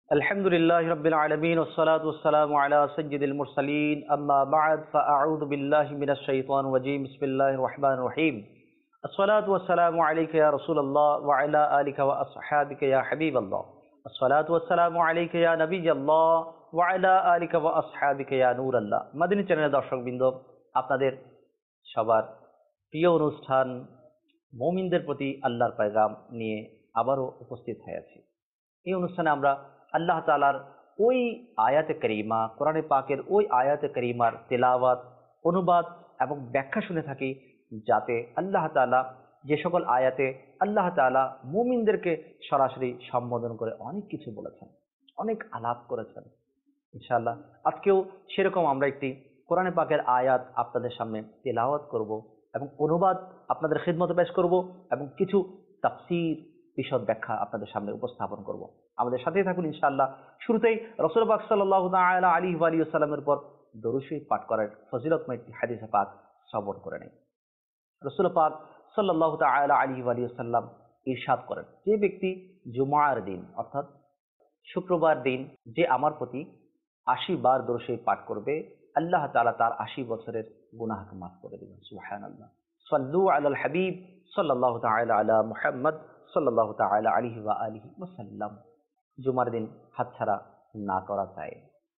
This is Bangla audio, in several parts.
الحمد لله رب العالمين والصلاة والسلام على سيد المرسلين أما بعد فأعوذ بالله من الشيطان الرجيم بسم الله الرحمن الرحيم الصلاة والسلام عليك يا رسول الله وعلى آلك وأصحابك يا حبيب الله الصلاة والسلام عليك يا نبي الله وعلى آلك وأصحابك يا نور الله মাদানী চ্যানেলের দর্শকবৃন্দ আপনাদের সবার প্রিয় অনুষ্ঠান মুমিনদের প্রতি আল্লাহর পয়গাম নিয়ে আবারও উপস্থিত হয়েছি। এই অনুষ্ঠানে আমরা আল্লাহ তাআলার ওই আয়াতে কারিমা কোরআনে পাকের ওই আয়াতে কারিমার তেলাওয়াত অনুবাদ এবং ব্যাখ্যা শুনে থাকি, যাতে আল্লাহ তাআলা যে সকল আয়াতে আল্লাহ তাআলা মুমিনদেরকে সরাসরি সম্বোধন করে অনেক কিছু বলেছেন, অনেক আলাপ করেছেন। ইনশাআল্লাহ আজকেও সেরকম আমরা একটি কোরআনে পাকের আয়াত আপনাদের সামনে তেলাওয়াত করব এবং অনুবাদ আপনাদের খিদমতে পেশ করব এবং কিছু তাফসীর বিশদ ব্যাখ্যা আপনাদের সামনে উপস্থাপন করব। আমাদের সাথেই থাকুন ইনশাআল্লাহ। শুরুতেই রাসূল পাক সাল্লাল্লাহু তাআলা আলাইহি ওয়া আলিহি ওয়াসাল্লামের উপর দরুদ শরীফ পাঠ করার ফজিলতময় একটি হাদিস পাক শ্রবণ করে নেই। রাসূল পাক সাল্লাল্লাহু তাআলা আলাইহি ওয়া আলিহি ওয়াসাল্লাম ইরশাদ করেন, যে ব্যক্তি জুমার দিন অর্থাৎ শুক্রবার দিন যে আমার প্রতি ৮০ বার দরুদ শরীফ পাঠ করবে, আল্লাহ তাআলা তার ৮০ বছরের গুনাহকে মাফ করে দিবেন। সুবহানাল্লাহ। সাল্লু আলাল হাবিব সাল্লাল্লাহু তাআলা আলা মুহাম্মদ সাল্লাল্লাহু তাআলা আলাইহি ওয়া আলিহি ওয়াসাল্লাম। জুমার দিন হাতছাড়া না করা যায়।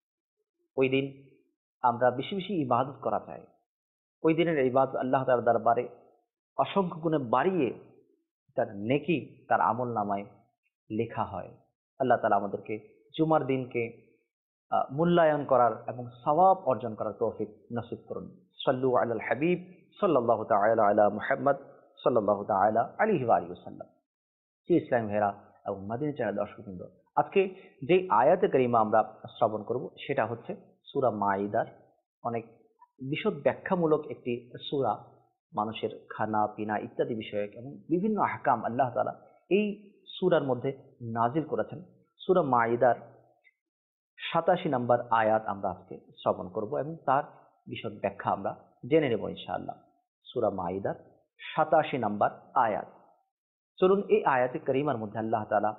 ওই দিন আমরা বেশি বেশি ইবাদত করা যায়। ওই দিনের ইবাদত আল্লাহ তাআলার দরবারে অসংখ্য গুণে বাড়িয়ে তার নেকি তার আমল নামায় লেখা হয়। আল্লাহ তাআলা আমাদেরকে জুমার দিনকে মূল্যায়ন করার এবং সওয়াব অর্জন করার তৌফিক নসিব করুন। সাল্লু আলাল হাবিব সাল্লাল্লাহু তাআলা আলা মুহাম্মদ সাল্লাল্লাহু তাআলা আলাইহি ওয়া আলিহি ওয়াসাল্লাম। ইসলাম ভেরা এবং মাদানী চ্যানেল দর্শকবৃন্দ, আজকে যে আয়াতে কারিমা আমরা শ্রবণ করব সেটা হচ্ছে সূরা মাঈদার অনেক বিশদ ব্যাখ্যামূলক একটি সূরা। মানুষের খানা পিনা ইত্যাদি বিষয়ক এবং বিভিন্ন আহকাম আল্লাহ তাআলা এই সূরার মধ্যে নাজিল করেছেন। সূরা মাঈদার ৮৭ নম্বর আয়াত আমরা আজকে শ্রবণ করব এবং তার বিশদ ব্যাখ্যা আমরা জেনে নেব ইনশাআল্লাহ। সূরা মাঈদার ৮৭ নম্বর আয়াত। চলুন এই আয়াতে কারিমার মধ্যে আল্লাহ তাআলা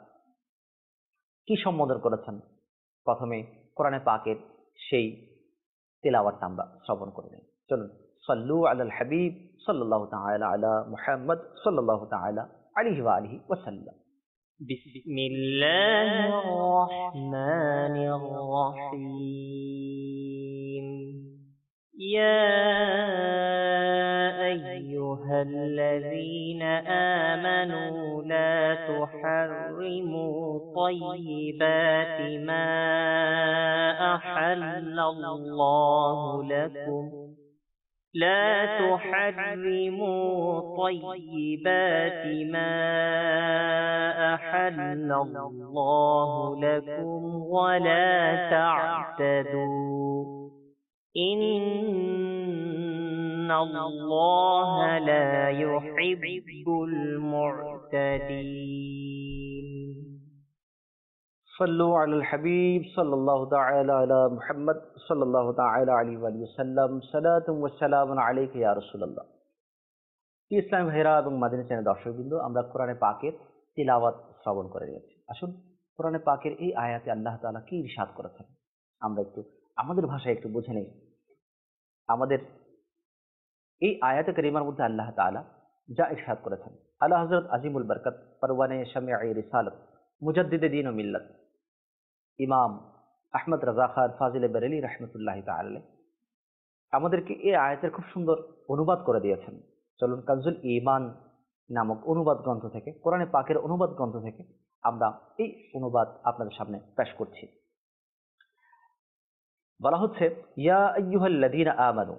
কি সম্বোধন করেছেন প্রথমে কোরআনে পাকের সেই তেলাওয়াতটা আমরা শ্রবণ করে নেই। চলুন, সাল্লু আলাল হাবিব সাল্লাল্লাহু তাআলা আলা মুহাম্মদ সাল্লাল্লাহু তাআলা আলাইহি ওয়া আলিহি ওয়াসাল্লাম। বিসমিল্লাহির রহমানির রহিম। ইয়া أيها الذين آمنوا لا تحرموا طيبات ما أحل الله لكم لا تحرموا طيبات ما أحل الله لكم ولا تعتدوا إن الله لا يحب المعتدين. صلوا على الحبيب صلى الله تعالى على محمد صلى الله تعالى عليه وسلم صلاة والسلام عليك يا رسول الله. ইসলাম হেরা এবং মাদানী চ্যানেল দর্শকবৃন্দ, আমরা কোরআনে পাকের তিলাওয়াত শ্রবণ করে নিয়েছি। আসুন কোরআনে পাকের এই আয়াতে আল্লাহ তাআলা কি ইরশাদ করেছেন আমরা একটু আমাদের ভাষায় একটু বুঝে নেই। আমাদের এই আয়াতে কারিমার মধ্যে আল্লাহ তাআলা যা ইরশাদ করেছেন, আলা হযরত আজিমুল বরকত পরওয়ানে শামিঈ রিসালাত মুজাদ্দিদে দ্বীন ও মিল্লাত ইমাম আহমদ রাজা খান ফাজিলে বেরেলি রাহমাতুল্লাহি তাআলা আলাইহি আমাদেরকে এই আয়াতের খুব সুন্দর অনুবাদ করে দিয়েছেন। চলুন কানজুল ঈমান নামক অনুবাদ গ্রন্থ থেকে, কোরআনে পাকের অনুবাদ গ্রন্থ থেকে আমরা এই অনুবাদ আপনাদের সামনে পেশ করছি। বলা হচ্ছে, ইয়া আইয়ুহাল্লাযীনা আমানু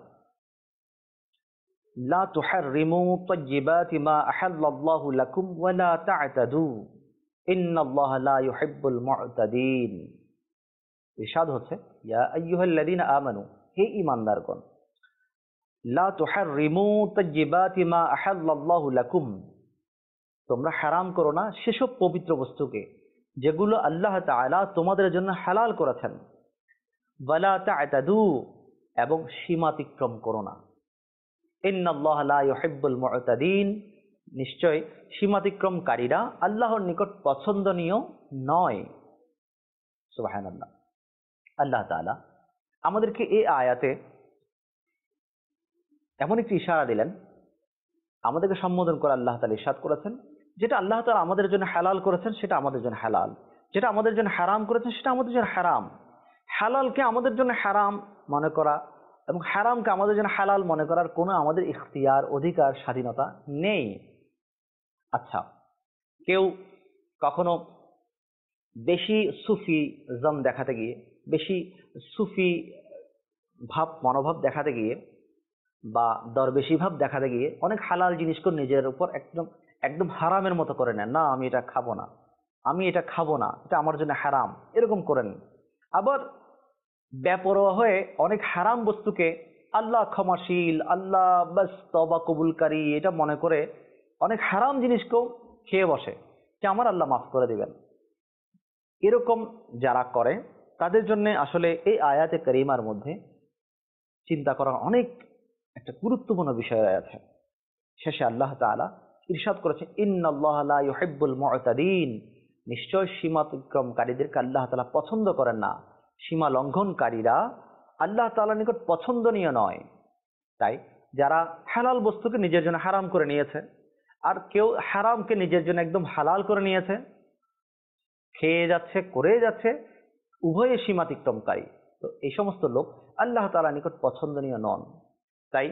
লা তুহাররিমু তাইয়্যিবাতি মা আহাল্লাল্লাহু লাকুম ওয়া লা তা'তাদু ইন্নাল্লাহা লা ইউহিব্বুল মু'তাদিন। ইরশাদ হচ্ছে, ইয়া আইয়ুহাল্লাযীনা আমানু, হে ঈমানদারগণ, লা তুহাররিমু তাইয়্যিবাতি মা আহাল্লাল্লাহু লাকুম, তোমরা হারাম করো না সেসব পবিত্র বস্তুকে যেগুলো আল্লাহ তাআলা তোমাদের জন্য হালাল করেছেন। ওয়া লা তা'তাদু, এবং সীমাতিক্রম করো না। ইন্নাল্লাহা লা ইউহিব্বুল মু'তাদিন, নিশ্চয় সীমাতিক্রমকারীরা আল্লাহর নিকট পছন্দনীয় নয়। সুবহানাল্লাহ। আল্লাহ তাআলা আমাদেরকে এই আয়াতে এমন একটি ইশারা দিলেন, আমাদেরকে সম্বোধন করে আল্লাহ তাআলা ইরশাদ করেছেন, যেটা আল্লাহ তাআলা আমাদের জন্য হালাল করেছেন সেটা আমাদের জন্য হালাল, যেটা আমাদের জন্য হারাম করেছেন সেটা আমাদের জন্য হারাম। হালালকে আমাদের জন্য হারাম মনে করা এবং হারামকে আমাদের জন্য হালাল মনে করার কোনো আমাদের ইখতিয়ার, অধিকার, স্বাধীনতা নেই। আচ্ছা, কেউ কখনো বেশি সুফিজম দেখাতে গিয়ে, বেশি সুফি মনোভাব দেখাতে গিয়ে বা দরবেশি ভাব দেখাতে গিয়ে অনেক হালাল জিনিসকে নিজের উপর একদম একদম হারামের মতো করে নেন, না আমি এটা খাবো না, আমি এটা খাবো না, এটা আমার জন্য হারাম, এরকম করেন। আবার বেপরোয়া হয়ে অনেক হারাম বস্তুকে আল্লাহ ক্ষমাশীল, আল্লাহ বাস তওবা কবুলকারী এটা মনে করে অনেক হারাম জিনিসকেও খেয়ে বসে যে আমার আল্লাহ মাফ করে দিবেন। এরকম যারা করে তাদের জন্য আসলে এই আয়াতে কারিমার মধ্যে চিন্তা করার অনেক একটা গুরুত্বপূর্ণ বিষয় আছে। শেষে আল্লাহ তাআলা ইরশাদ করেছেন, ইন্নাল্লাহা লা ইউহিব্বুল মু'তাদিন, নিশ্চয় সীমা অতিক্রমকারীদেরকে আল্লাহ তাআলা পছন্দ করেন না। সীমা লঙ্ঘনকারীরা আল্লাহ তাআলার নিকট পছন্দনীয় নয়। তাই যারা হালাল বস্তুকে নিজের জন্য হারাম করে নিয়েছে, আর কেউ হারামকে নিজের জন্য একদম হালাল করে নিয়েছে, খেয়ে যাচ্ছে, করে যাচ্ছে, উভয়ে সীমাতিক্রমকারী, তো এই সমস্ত লোক আল্লাহ তাআলার নিকট পছন্দনীয় নন। তাই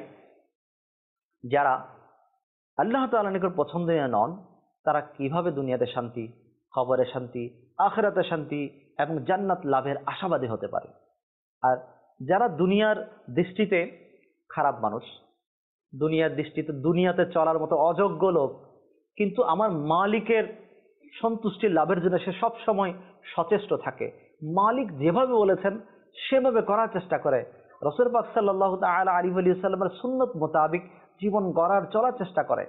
যারা আল্লাহ তাআলার নিকট পছন্দনীয় নন তারা কিভাবে দুনিয়াতে শান্তি, কবরে শান্তি, আখিরাতে শান্তি এবং জান্নাত লাভের আশাবাদী হতে পারে? আর যারা দুনিয়ার দৃষ্টিতে খারাপ মানুষ, দুনিয়ার দৃষ্টিতে দুনিয়াতে চলার মতো অযোগ্য লোক, কিন্তু আমার মালিকের সন্তুষ্টি লাভের জন্য সে সব সময় সচেষ্ট থাকে, মালিক যেভাবে বলেছেন সেভাবে করার চেষ্টা করে, রাসূল পাক সাল্লাল্লাহু তাআলা আলাইহি ওয়াসাল্লামের সুন্নত মোতাবেক জীবন গড়ার চলার চেষ্টা করে,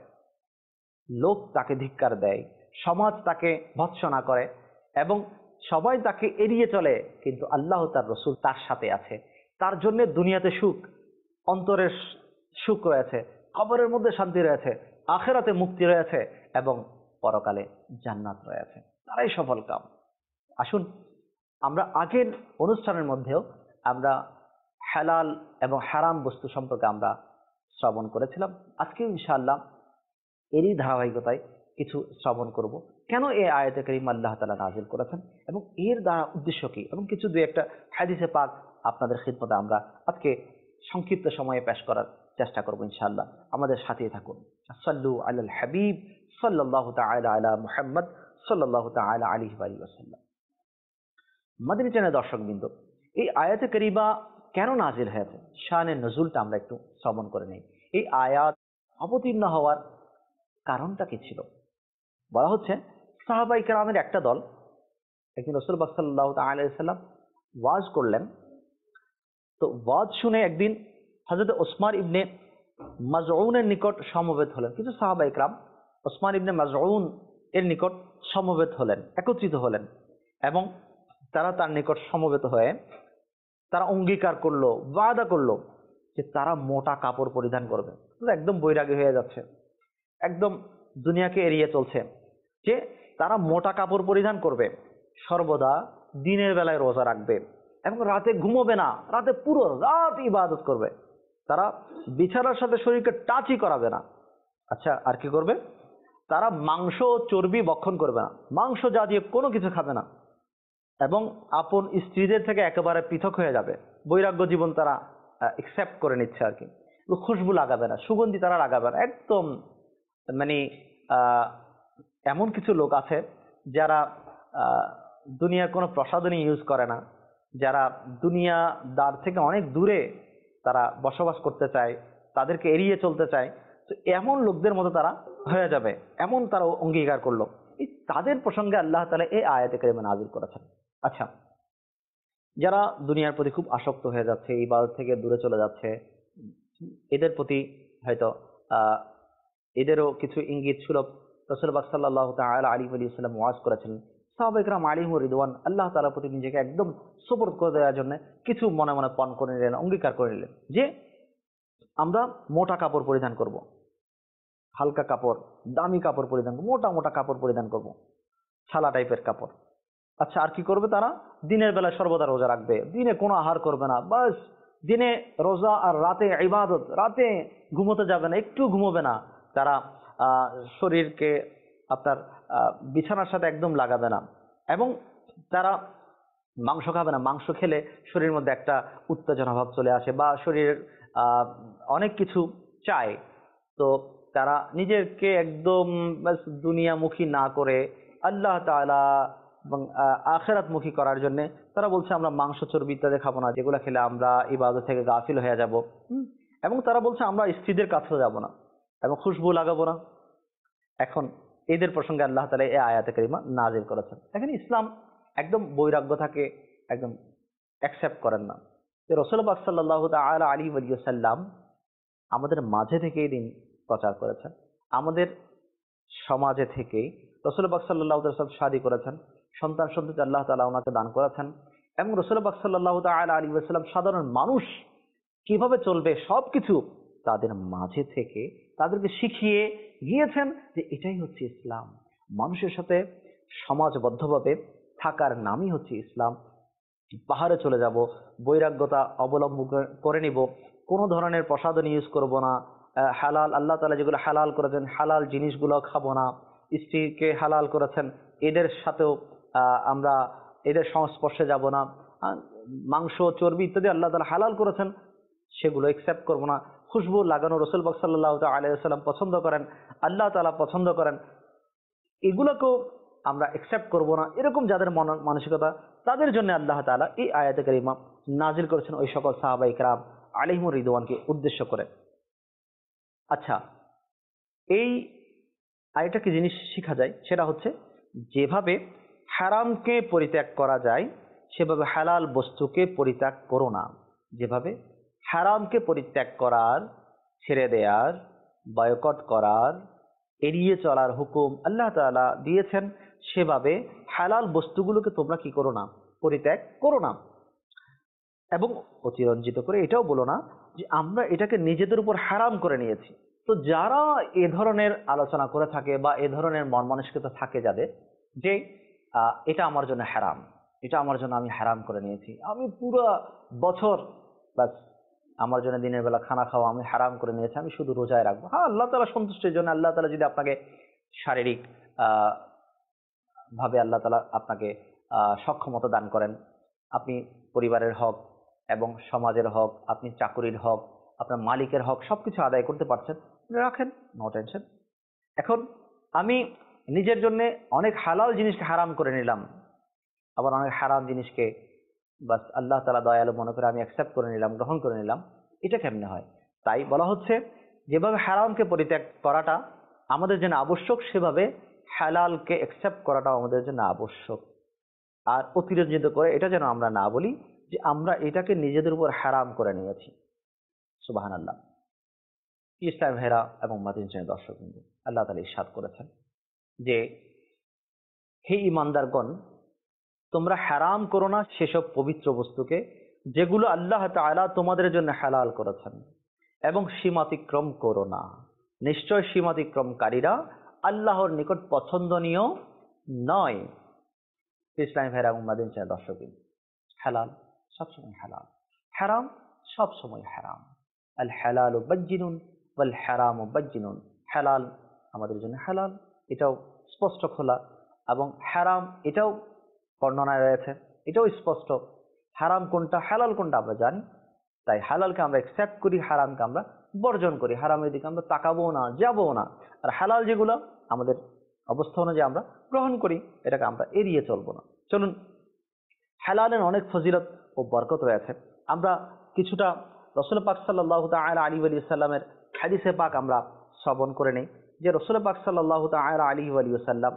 লোক তাকে ধিক্কার দেয়, সমাজ তাকে ভৎসনা করে এবং সবাই তাকে এড়িয়ে চলে, কিন্তু আল্লাহ তার রসুল তার সাথে আছে, তার জন্য দুনিয়াতে সুখ, অন্তরের সুখ রয়েছে, কবরের মধ্যে শান্তি রয়েছে, আখিরাতে মুক্তি রয়েছে এবং পরকালে জান্নাত রয়েছে, তারাই সফল কাম। আসুন আমরা আগের অনুষ্ঠানের মধ্যেও আমরা হালাল এবং হারাম বস্তু সম্পর্কে আমরা শ্রবণ করেছিলাম। আজকে ইনশাআল্লাহ এরই ধারাবাহিকতায় কিছু শ্রবণ করব, কেন এই আয়াতে কারিমা আল্লাহ তাআলা নাযিল করেছেন এবং এর দ্বারা উদ্দেশ্য কি, এবং কিছু দুই একটা হাদিসে পাক আপনাদের খিদমতে আমরা আজকে সংক্ষিপ্ত সময়ে পেশ করার চেষ্টা করব ইনশাআল্লাহ। আমাদের সাথেই থাকুন। সাল্লু আলাল হাবিব সাল্লাল্লাহু তাআলা আলা মুহাম্মদ সাল্লাল্লাহু তাআলা আলাইহি ওয়া সাল্লাম। মাদানী চ্যানেল দর্শকবৃন্দ, এই আয়াতে কারিমা কেন নাযিল হয়েছে, শানের নজুলটা আমরা একটু শ্রবণ করে নেই। এই আয়াত অবতীর্ণ হওয়ার কারণটা কি ছিল? বলা হচ্ছে সাহাবায়ে কেরামের একটা দল একদিন রাসূল পাক সাল্লাল্লাহু তাআলা আলাইহি ওয়াসাল্লাম ওয়াজ করলেন, তো ওয়াজ শুনে একদিন হযরত ওসমান ইবনে মাজউনের নিকট সমবেত হলেন। কিছু সাহাবায়ে কেরাম ওসমান ইবনে মাজউন এর নিকট সমবেত হলেন, একত্রিত হলেন এবং তারা তার নিকট সমবেত হয়ে তারা অঙ্গীকার করলো, ওয়াদা করলো যে তারা মোটা কাপড় পরিধান করবে। একদম বৈরাগী হয়ে যাচ্ছে, একদম দুনিয়াকে এড়িয়ে চলছে, যে তারা মোটা কাপড় পরিধান করবে, সর্বদা দিনের বেলায় রোজা রাখবে এবং রাতে ঘুমোবে না, রাতে পুরো রাত ইবাদত করবে, তারা বিছানার সাথে শরীরকে টাচই করাবে না। আচ্ছা, আর কি করবে? তারা মাংস চর্বি ভক্ষণ করবে না, মাংস জাতীয় কোনো কিছু খাবে না এবং আপন স্ত্রীদের থেকে একেবারে পৃথক হয়ে যাবে, বৈরাগ্য জীবন তারা একসেপ্ট করে নিচ্ছে আর কি। খুশবু লাগাবে না, সুগন্ধি তারা লাগাবে না, একদম মানে এমন কিছু লোক আছে যারা দুনিয়ার কোনো প্রসাধনী ইউজ করে না, যারা দুনিয়াদার থেকে অনেক দূরে তারা বসবাস করতে চায়, তাদেরকে এড়িয়ে চলতে চায়, তো এমন লোকদের মতো তারা হয়ে যাবে, এমন তারা অঙ্গীকার করলো। এই তাদের প্রসঙ্গে আল্লাহ তাআলা এই আয়াতে কারিমা নাযিল করেছেন। আচ্ছা, যারা দুনিয়ার প্রতি খুব আসক্ত হয়ে যাচ্ছে, ইবাদত থেকে দূরে চলে যাচ্ছে, এদের প্রতি হয়তো এদেরও কিছু ইঙ্গিত ছিল। রাসূল পাক সাল্লাল্লাহু তাআলা আলাইহি ওয়াসাল্লাম ওয়াজ করেছেন, সাহাবায়ে কেরাম আলাইহিমুর রিদওয়ান আল্লাহ তাআলার প্রতি নিজেকে একদম সুপর্দ করে দেওয়ার জন্য কিছু মনে মনে পণ করে নিলেন, অঙ্গীকার করে নিলেন যে আমরা মোটা কাপড় পরিধান করব, হালকা কাপড়, দামি কাপড় পরিধান করব, মোটা মোটা কাপড় পরিধান করব, ছালা টাইপের কাপড়, আচ্ছা, আর কি করবে তারা? দিনের বেলা সর্বদা রোজা রাখবে, দিনে কোনো আহার করবে না, বাস দিনে রোজা আর রাতে ইবাদত, রাতে ঘুমোতে যাবে না, একটু ঘুমোবে না। তারা শরীরকে আপনার বিছানার সাথে একদম লাগাবে না, এবং তারা মাংস খাবে না। মাংস খেলে শরীরের মধ্যে একটা উত্তেজনা ভাব চলে আসে, বা শরীরের অনেক কিছু চায়। তো তারা নিজেকে একদম বাস দুনিয়ামুখী না করে আল্লাহ তাআলা এবং আখিরাতমুখী করার জন্য তারা বলছে আমরা মাংস চর্বি ইত্যাদি খাবো না, যেগুলো খেলে আমরা ইবাদত থেকে গাফিল হয়ে যাব। এবং তারা বলছে আমরা স্ত্রীদের কাছেও যাব না এবং খুশবু লাগাবো না। এখন এদের প্রসঙ্গে আল্লাহ তাআলা এই আয়াতে কারিমা নাজিল করেছেন। এখানে ইসলাম একদম বৈরাগ্য থাকে, একদম অ্যাকসেপ্ট করেন না। রাসূল পাক সাল্লাল্লাহু তাআলা আলাইহি ওয়া সাল্লাম আমাদের মাঝে থেকে এই দিন প্রচার করেছেন। আমাদের সমাজে থেকেই রাসূল পাক সাল্লাল্লাহু আলাইহি ওয়াসাল্লাম শাদী করেছেন, সন্তান সন্ততি আল্লাহ তাআলা ওনাকে দান করেছেন। এবং রাসূল পাক সাল্লাল্লাহু তাআলা আলাইহি ওয়াসাল্লাম সাধারণ মানুষ কিভাবে চলবে সবকিছু তাদের মাঝে থেকে তাদেরকে শিখিয়ে গিয়েছেন যে এটাই হচ্ছে ইসলাম। মানুষের সাথে সমাজবদ্ধভাবে থাকার নামই হচ্ছে ইসলাম। পাহাড়ে চলে যাব, বৈরাগ্যতা অবলম্বন করে নিব, কোনো ধরনের প্রসাধনী ইউজ করব না, হালাল আল্লাহ তাআলা যেগুলো হালাল করেছেন হালাল জিনিসগুলো খাবো না, স্ত্রীকে হালাল করেছেন এদের সাথেও আমরা এদের সংস্পর্শে যাব না, মাংস চর্বি ইত্যাদি আল্লাহ তাআলা হালাল করেছেন সেগুলো একসেপ্ট করবো না। খুশবু লাগানো রাসূল পাক সাল্লাল্লাহু আলাইহি ওয়াসাল্লাম পছন্দ করেন, আল্লাহ তাআলা পছন্দ করেন, এগুলোকেও আমরা একসেপ্ট করব না। এরকম যাদের মানসিকতা তাদের জন্য আল্লাহ তাআলা এই আয়াতে কারিমা নাজিল করেছেন ওই সকল সাহাবায়ে কেরাম আলাইহিমুর রিদওয়ানকে উদ্দেশ্য করে। আচ্ছা, এই আয়াটা কি জিনিস শেখা যায় সেটা হচ্ছে যেভাবে হারামকে পরিত্যাগ করা যায় সেভাবে হালাল বস্তুকে পরিত্যাগ করো না। যেভাবে হারামকে পরিত্যাগ করার, ছেড়ে দেওয়ার, বয়কট করার, এড়িয়ে চলার হুকুম আল্লাহ তাআলা দিয়েছেন, সেভাবে হালাল বস্তুগুলোকে তোমরা কি করো না? পরিত্যাগ করো না। এবং অতিরঞ্জিত করে এটাও বলো না যে আমরা এটাকে নিজেদের উপর হারাম করে নিয়েছি। তো যারা এ ধরনের আলোচনা করে থাকে বা এ ধরনের মন মানসিকতা থাকে যাদের, যে এটা আমার জন্য হারাম, এটা আমার জন্য আমি হারাম করে নিয়েছি, আমি পুরো বছর বাস আমার জন্য দিনের বেলা খানা খাওয়া আমি হারাম করে নিয়েছি, আমি শুধু রোজায় রাখবো। হ্যাঁ, আল্লাহ তাআলা সন্তুষ্টির জন্য আল্লাহ তাআলা যদি আপনাকে শারীরিক আহ ভাবে আল্লাহ তাআলা আপনাকে সক্ষমতা দান করেন, আপনি পরিবারের হক এবং সমাজের হক, আপনি চাকুরির হক, আপনার মালিকের হক সবকিছু আদায় করতে পারছেন, রাখেন, নো টেনশন। এখন আমি নিজের জন্য অনেক হালাল জিনিসকে হারাম করে নিলাম, আবার অনেক হারাম জিনিসকে বাস আল্লাহ তাআলা দয়ালু মনে করে আমি অ্যাকসেপ্ট করে নিলাম, গ্রহণ করে নিলাম, এটা কেমনে হয়? তাই বলা হচ্ছে যেভাবে হারামকে পরিত্যাগ করাটা আমাদের জন্য আবশ্যক, সেভাবে হালালকে অ্যাকসেপ্ট করাটাও আমাদের জন্য আবশ্যক। আর অতিরঞ্জিত করে এটা যেন আমরা না বলি যে আমরা এটাকে নিজেদের উপর হারাম করে নিয়েছি। সুবহানাল্লাহ। ইসলাম হেরা এবং মাদিন শ্রেণীর দর্শক বিন্দু, আল্লাহ তাআলা ইরশাদ করেছেন যে হে ঈমানদারগণ, তোমরা হারাম করো না সেসব পবিত্র বস্তুকে যেগুলো আল্লাহ তাআলা তোমাদের জন্য হালাল করেছেন, এবং সীমাতিক্রম করো না। নিশ্চয় সীমাতিক্রমকারীরা আল্লাহর নিকট পছন্দনীয় নয়। ইসলামী ভাইরা এবং মাদিনী চ্যানেল দর্শক, হালাল সবসময় হালাল, হারাম সবসময় হারাম। আল হালালু বাজ্জিনুন ওয়াল হারামু বাজ্জিনুন। হালাল আমাদের জন্য হালাল, এটাও স্পষ্ট খোলা, এবং হারাম এটাও বর্ণনায় রয়েছে, এটাও স্পষ্ট। হারাম কোনটা হালাল কোনটা আমরা জানি, তাই হালালকে আমরা অ্যাকসেপ্ট করি, হারামকে আমরা বর্জন করি, হারামের দিকে আমরা তাকাবো না, যাবো না। আর হালাল যেগুলো আমাদের অবস্থা অনুযায়ী আমরা গ্রহণ করি, এটাকে আমরা এড়িয়ে চলবো না। চলুন, হালালের অনেক ফজিলত ও বরকত রয়েছে। আমরা কিছুটা রাসূল পাক সাল্লাল্লাহু তাআলা আলাইহি ওয়া সাল্লামের হাদিসে পাক আমরা শ্রবণ করে নেই, যে রাসূল পাক সাল্লাল্লাহু তাআলা আলাইহি ওয়া সাল্লাম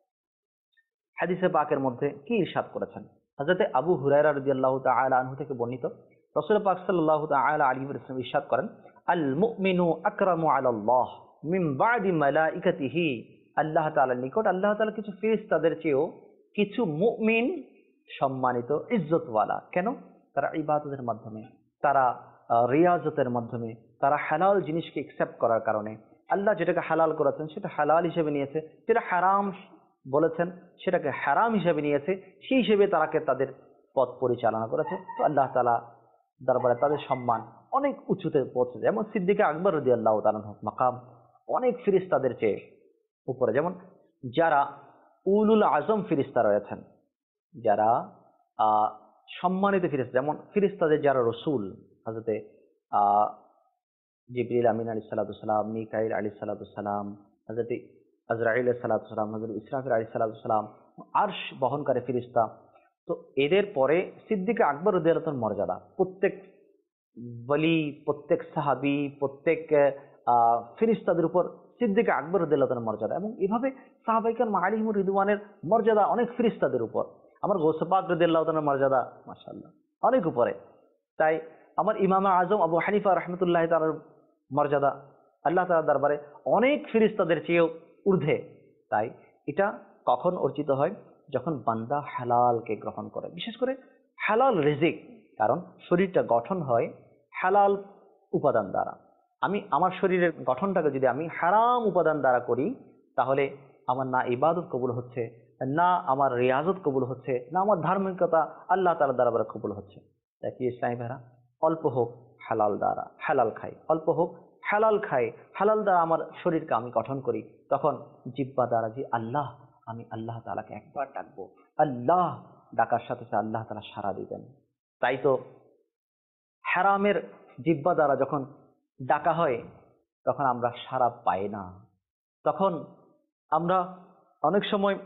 হাদিসে পাকের মধ্যে কি ইরশাদ করেছেন। হযরত আবু হুরায়রা রাদিয়াল্লাহু তাআলা আনহু থেকে বর্ণিত, রাসূল পাক সাল্লাল্লাহু তাআলা আলাইহি ওয়া সাল্লাম ইরশাদ করেন, আল মুমিনু আকরামু আলাল্লাহ মিন বাদি মালাইকাতিহি। আল্লাহ তাআলার নিকট আল্লাহ তাআলা কিছু ফেরেশতাদের চেয়েও কিছু মুমিন সম্মানিত, ইজ্জতওয়ালা। কেন? তারা ইবাদতের মাধ্যমে, তারা রিয়াজতের মাধ্যমে, তারা হালাল জিনিসকে অ্যাকসেপ্ট করার কারণে, আল্লাহ যেটাকে হালাল করেছেন সেটা হালাল হিসেবে নিয়েছে, যেটা হারাম বলেছেন, সেটাকে হারাম হিসেবে নিয়েছে, সেই হিসেবে তারাকে তাদের পথ পরিচালনা করেছে। তো আল্লাহ তাআলা দরবারে তাদের সম্মান অনেক উঁচুতে পৌঁছে যায়। যেমন সিদ্দিক আকবর রাদিয়াল্লাহু তাআলা মাকাম অনেক ফেরেশতাদের চেয়ে উপরে। যেমন যারা উলুল আজম ফেরেশতা রয়েছেন, যারা সম্মানিত ফেরেশতা, যেমন ফেরেশতাদের যারা রসুল, হযরতে জিবরিল আমিন আলাইহিস সালাতু ওয়াসসালাম, মিকাইল আলাইহিস সালাতু ওয়াসসালাম, হযরতে আজরাইল আলাইহিস সালাতু ওয়াসসালাম, হযরত ইসরাফিল আলাইহিস সালাতু ওয়াসসালাম, আরশ বহনকারী ফেরেশতা। তো এদের পরে সিদ্দিক আকবর রাদিয়াল্লাহু তাআলার মর্যাদা। প্রত্যেক ওয়ালি, প্রত্যেক সাহাবী, প্রত্যেক ফেরেশতাদের উপর সিদ্দিক আকবর রাদিয়াল্লাহু তাআলার মর্যাদা। এবং এভাবে সাহাবায়ে কেরাম আলাইহিমুর রিদওয়ানের মর্যাদা অনেক ফেরেশতাদের উপর। আমার গৌসে পাক রাদিয়াল্লাহু তাআলার মর্যাদা মাশাআল্লাহ অনেক উপরে। তাই আমার ইমাম আজম আবু হানিফা রাহমাতুল্লাহি তাআলার মর্যাদা আল্লাহ তাআলার দরবারে অনেক ফেরেশতাদের চেয়েও ঊর্ধ্বে। তাই এটা কখন অর্জিত হয়? যখন বান্দা হালালকে গ্রহণ করে, বিশেষ করে হালাল রিজিক। কারণ শরীরটা গঠন হয় হালাল উপাদান দ্বারা। আমি আমার শরীরের গঠনটাকে যদি আমি হারাম উপাদান দ্বারা করি, তাহলে আমার না ইবাদত কবুল হচ্ছে, না আমার রিয়াজত কবুল হচ্ছে, না আমার ধার্মিকতা আল্লাহ তাআলার দরবারে কবুল হচ্ছে। তাই কি ইসলামী ভাইরা, অল্প হোক হালাল দ্বারা হালাল খাই, অল্প হোক হালাল খাই, হালাল দ্বারা আমার শরীরকে আমি গঠন করি। তখন জিহ্বা দ্বারা যে আল্লাহ, আমি আল্লাহ তাআলাকে একবার ডাকবো, আল্লাহ ডাকার সাথে সাথে আল্লাহ তাআলা সাড়া দিবেন। তাই তো হারামের জিহ্বা দ্বারা যখন ডাকা হয়, তখন আমরা সাড়া পাই না। তখন আমরা অনেক সময়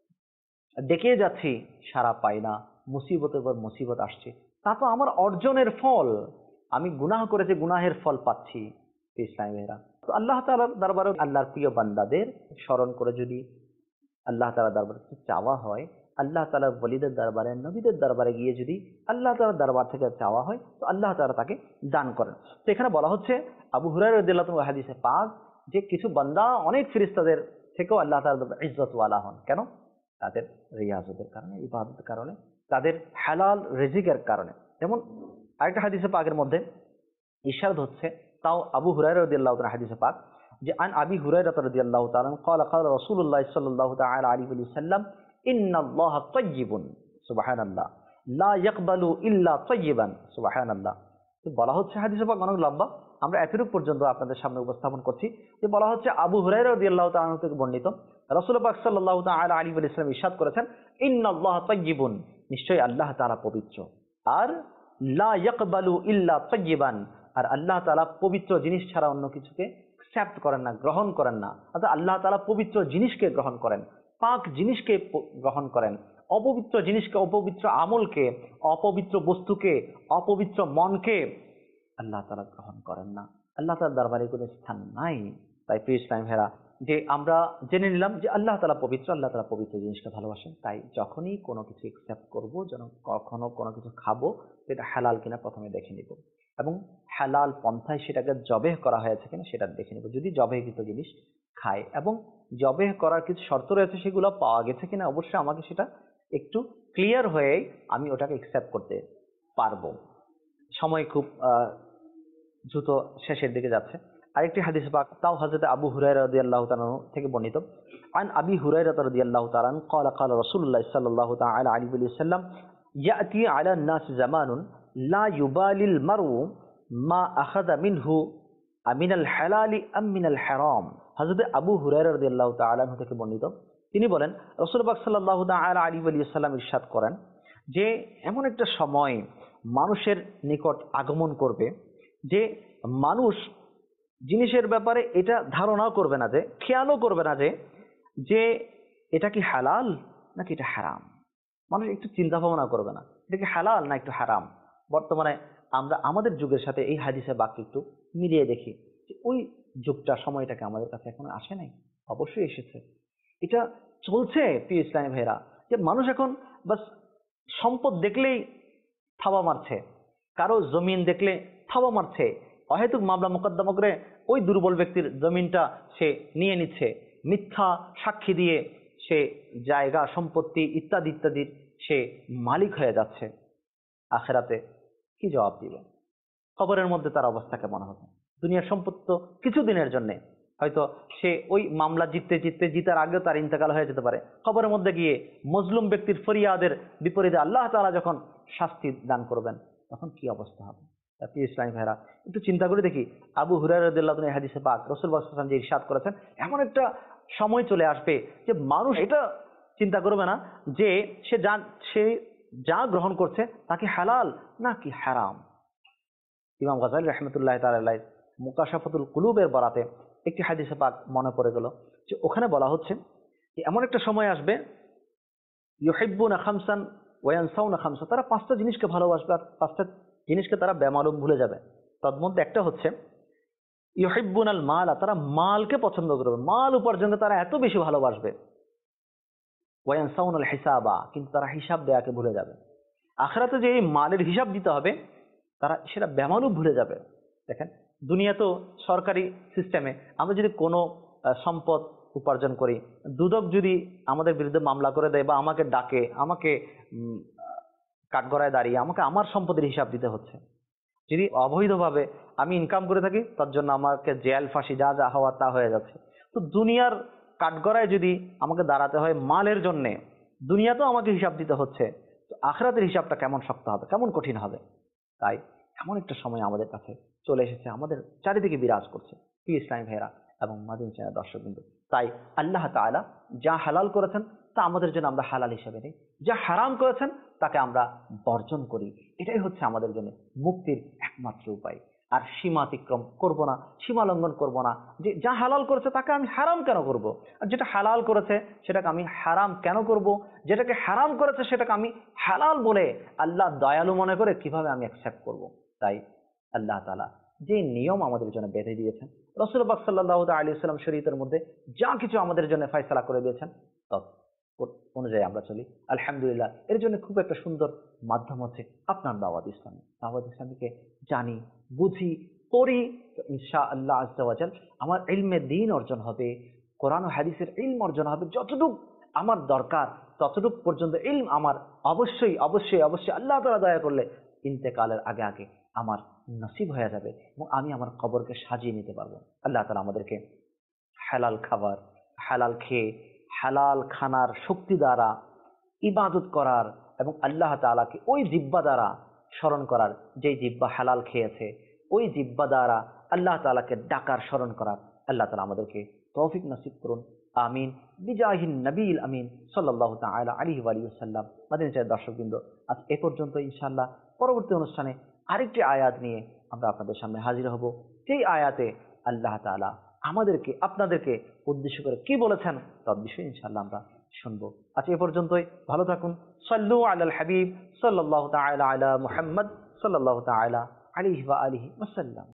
ডেকে যাচ্ছি, সাড়া পাই না, মুসিবতের পর মুসিবত আসছে। তা তো আমার অর্জনের ফল, আমি গুনাহ করেছি, গুনাহের ফল পাচ্ছি। ইসলামীরা তো আল্লাহ তাআলার দরবারে আল্লাহর প্রিয় বান্দাদের স্মরণ করে যদি আল্লাহ তাআলার দরবারে কিছু চাওয়া হয়, আল্লাহ তাআলার ওলিদের দরবারে, নবীদের দরবারে গিয়ে যদি আল্লাহ তাআলার দরবার থেকে চাওয়া হয়, তো আল্লাহ তাআলা তাকে দান করেন। তো এখানে বলা হচ্ছে আবু হুরায়রা রাদিয়াল্লাহু তাআলা হাদিসে পাক যে কিছু বান্দা অনেক ফেরেশতাদের থেকেও আল্লাহ তাআলার দরবারে ইজ্জত ওয়ালা হন। কেন? তাদের রিয়াজতের কারণে, ইবাদতের কারণে, তাদের হালাল রিজিকের কারণে। যেমন আরেকটা হাদিসে পাকের মধ্যে ইরশাদ হচ্ছে, তাও আবু হুরায়রা রাদিয়াল্লাহু তাআলা হাদিসে পাক, যে আন আবি হুরায়রা রাদিয়াল্লাহু তাআলা قال قال رسول الله صلى الله تعالى عليه وسلم ان الله طيب سبحان الله لا يقبل الا طيبا سبحان الله। তো বলা হচ্ছে হাদিসে পাক অনেক লম্বা, আমরা এতটুকু পর্যন্ত আপনাদের সামনে উপস্থাপন করছি। যে বলা হচ্ছে আবু হুরায়রা রাদিয়াল্লাহু তাআলা থেকে বর্ণিত, রাসূল পাক সাল্লাল্লাহু তাআলা আলাইহি ওয়াসাল্লাম ইরশাদ করেছেন, ইন্নাল্লাহ তাইয়্যিবুন, নিশ্চয়ই আল্লাহ তাআলা পবিত্র, আর লা ইয়াকবালু ইল্লা তাইয়্যিবান, আর আল্লাহ তাআলা পবিত্র জিনিস ছাড়া অন্য কিছুকে অ্যাকসেপ্ট করেন না, গ্রহণ করেন না। অর্থাৎ আল্লাহ তাআলা পবিত্র জিনিসকে গ্রহণ করেন, পাক জিনিসকে গ্রহণ করেন, অপবিত্র জিনিসকে, অপবিত্র আমলকে, অপবিত্র বস্তুকে, অপবিত্র মনকে আল্লাহ তাআলা গ্রহণ করেন না। আল্লাহ তাআলার দরবারে কোনো স্থান নাই। তাই প্রিয় ইসলামী ভাইরা, যে আমরা জেনে নিলাম যে আল্লাহ তাআলা পবিত্র, আল্লাহ তাআলা পবিত্র জিনিসকে ভালোবাসেন। তাই যখনই কোনো কিছু অ্যাকসেপ্ট করবো, যেন কখনো কোনো কিছু খাবো, সেটা হালাল কিনা প্রথমে দেখে নিব, এবং হালাল পন্থায় সেটাকে জবেহ করা হয়েছে কিনা সেটা দেখে নিব। যদি জবেহকৃত জিনিস খাই এবং জবেহ করার কিছু শর্ত রয়েছে, সেগুলো পাওয়া গেছে কিনা, অবশ্যই আমাকে সেটা একটু ক্লিয়ার হয়ে আমি ওটাকে অ্যাকসেপ্ট করতে পারবো। সময় খুব দ্রুত শেষের দিকে যাচ্ছে। আরেকটি হাদিস পাক, তাও হযরত আবু হুরায়রা রাদিয়াল্লাহু তাআলা থেকে বর্ণিত, আন আবি হুরায়রা রাদিয়াল্লাহু তাআলা قال قال رسول الله صلى الله تعالى عليه وسلم يأتي على الناس زمان لا يبالي المرء ما أخذ منه من الحلال أم من الحرام। হযরত আবু হুরায়রা রাদিয়াল্লাহু তাআলা থেকে বর্ণিত, তিনি বলেন রাসূল পাক সাল্লাল্লাহু তাআলা আলাইহি ওয়াসাল্লাম ইরশাদ করেন যে এমন একটা সময় মানুষের নিকট আগমন করবে যে মানুষ জিনিসের ব্যাপারে এটা ধারণাও করবে না, যে খেয়ালও করবে না যে এটা কি হালাল নাকি এটা হারাম। মানুষ একটু চিন্তা ভাবনা করবে না, এটা কি হালাল না একটু হারাম। বর্তমানে আমরা আমাদের যুগের সাথে এই হাদিসের বাক্য একটু মিলিয়ে দেখি, যে ওই যুগটা, সময়টাকে আমাদের কাছে এখন আসে নাই, অবশ্যই এসেছে। এটা চলছে প্রিয় ইসলামী ভাইরা, যে মানুষ এখন বাস সম্পদ দেখলেই থাবা মারছে, কারো জমিন দেখলে থাবা মারছে, অহেতুক মামলা মোকদ্দমা করে ওই দুর্বল ব্যক্তির জমিনটা সে নিয়ে নিচ্ছে, মিথ্যা সাক্ষী দিয়ে সে জায়গা সম্পত্তি ইত্যাদি ইত্যাদির সে মালিক হয়ে যাচ্ছে। আখেরাতে কি জবাব দিবে? কবরের মধ্যে তার অবস্থা কেমন হবে? দুনিয়ার সম্পদ তো কিছুদিনের জন্যে, হয়তো সে ওই মামলা জিতার আগেও তার ইন্তেকাল হয়ে যেতে পারে। কবরের মধ্যে গিয়ে মজলুম ব্যক্তির ফরিয়াদের বিপরীতে আল্লাহ তাআলা যখন শাস্তি দান করবেন, তখন কি অবস্থা হবে? প্রিয় ইসলামী ভাইরা, একটু চিন্তা করে দেখি, আবু হুরায়রা রাদিয়াল্লাহু আনহু হাদিসে পাক রাসূল সাল্লাল্লাহু আলাইহি ওয়াসাল্লাম যে ইরশাদ করেছেন, এমন একটা সময় চলে আসবে যে মানুষ এটা চিন্তা করবে না যে সে যা গ্রহণ করছে তাকে হালাল নাকি হারাম। ইমাম গাযালি রাহমাতুল্লাহি তাআলা আলাইহি মুকাশাফাতুল কুলুবের বরাতে একটি হাদিসে পাক মনে পড়ে গেল, যে ওখানে বলা হচ্ছে যে এমন একটা সময় আসবে, ইউহিব্বুনা খামসান ওয়া ইয়ানসাউনা খামসা, তারা পাঁচটা জিনিসকে ভালোবাসবে আর পাঁচটা জিনিসকে তারা বেমালুম ভুলে যাবে। তার মধ্যে একটা হচ্ছে ইউহিব্বুনাল মালা, তারা মালকে পছন্দ করবে, মাল উপার্জনকে তারা এত বেশি ভালোবাসবে। ওয়া ইয়ানসাউনাল হিসাবা, কিন্তু তারা হিসাব দেয়াকে ভুলে যাবে। আখিরাতে যে এই মালের হিসাব দিতে হবে, তারা সেটা বেমালুম ভুলে যাবে। দেখেন, দুনিয়া তো সরকারি সিস্টেমে আমরা যদি কোনো সম্পদ উপার্জন করি, দুদক যদি আমাদের বিরুদ্ধে মামলা করে দেয় বা আমাকে ডাকে, আমাকে কাঠগড়ায় দাঁড়িয়ে আমাকে আমার সম্পদের হিসাব দিতে হচ্ছে। যদি অবৈধভাবে আমি ইনকাম করে থাকি, তার জন্য আমাকে জেল ফাঁসি যা যা হওয়ার তা হয়ে যাচ্ছে। তো দুনিয়ার কাঠগড়ায় যদি আমাকে দাঁড়াতে হয় মালের জন্যে, দুনিয়াতেও আমাকে হিসাব দিতে হচ্ছে, তো আখিরাতের হিসাবটা কেমন শক্ত হবে, কেমন কঠিন হবে। তাই এমন একটা সময় আমাদের কাছে চলে এসেছে, আমাদের চারিদিকে বিরাজ করছে, প্রিয় ইসলামী ভাইরা এবং মাদিনী চ্যানেল দর্শকবৃন্দ। তাই আল্লাহ তাআলা যা হালাল করেছেন তা আমাদের জন্য আমরা হালাল হিসেবে নিই, যা হারাম করেছেন তাকে আমরা বর্জন করি। এটাই হচ্ছে আমাদের জন্য মুক্তির একমাত্র উপায়। আর সীমা অতিক্রম করব না, সীমা লঙ্ঘন করব না, যে যা হালাল করেছে তাকে আমি হারাম কেন করব, আর যেটা হালাল করেছে সেটাকে আমি হারাম কেন করব, যেটাকে হারাম করেছে সেটাকে আমি হালাল বলে আল্লাহ দয়ালু মনে করে কিভাবে আমি অ্যাকসেপ্ট করব। তাই আল্লাহ তাআলা যে নিয়ম আমাদের জন্য বেঁধে দিয়েছেন, রাসূল পাক সাল্লাল্লাহু আলাইহি ওয়াসাল্লাম শরীয়তের মধ্যে যা কিছু আমাদের জন্য ফয়সালা করে দিয়েছেন, তত অনুযায়ী আমরা চলি। আলহামদুলিল্লাহ, এর জন্য খুব একটা সুন্দর মাধ্যম হচ্ছে আপনার দাওয়াত ইসলামী। দাওয়াত ইসলামীকে জানি, বুঝি, পড়ি, তো ইনশাআল্লাহ আজ্জা ওয়া জাল আমার ইলমে দ্বীন অর্জন হবে, কোরআন ও হাদিসের ইলম অর্জন হবে। যতটুকু আমার দরকার ততটুকু পর্যন্ত ইলম আমার অবশ্যই অবশ্যই অবশ্যই আল্লাহ তাআলা দয়া করলে ইন্তেকালের আগে আগে আমার নসিব হয়ে যাবে এবং আমি আমার কবরকে সাজিয়ে নিতে পারবো। আল্লাহ তাআলা আমাদেরকে হালাল খাবার, হালাল খেয়ে, হালাল খানার শক্তি দ্বারা ইবাদত করার এবং আল্লাহ তাআলাকে ওই জিহ্বা দ্বারা স্মরণ করার, যেই জিহ্বা হালাল খেয়েছে, ওই জিহ্বা দ্বারা আল্লাহ তাআলাকে ডাকার, স্মরণ করার আল্লাহ তাআলা আমাদেরকে তৌফিক নসিব করুন। আমিন বিজাহিন নবীল আমিন সাল্লাল্লাহু তাআলা আলাইহি ওয়া আলিহি ওয়াসাল্লাম। মাদিনী চ্যানেল দর্শকবৃন্দ, আজ এ পর্যন্ত। ইনশাআল্লাহ পরবর্তী অনুষ্ঠানে আরেকটি আয়াত নিয়ে আমরা আপনাদের সামনে হাজির হব। সেই আয়াতে আল্লাহ তাআলা আমাদেরকে আপনাদেরকে উদ্দেশ্য করে কি বলেছেন তার বিষয়ে ইনশাআল্লাহ আমরা শুনবো। আজ এ পর্যন্তই। ভালো থাকুন। সাল্লু আলাল হাবিব সাল্লাল্লাহু তাআলা আলা মুহাম্মদ সাল্লাল্লাহু তাআলা আলাইহি ওয়া আলিহি ওয়াসাল্লাম।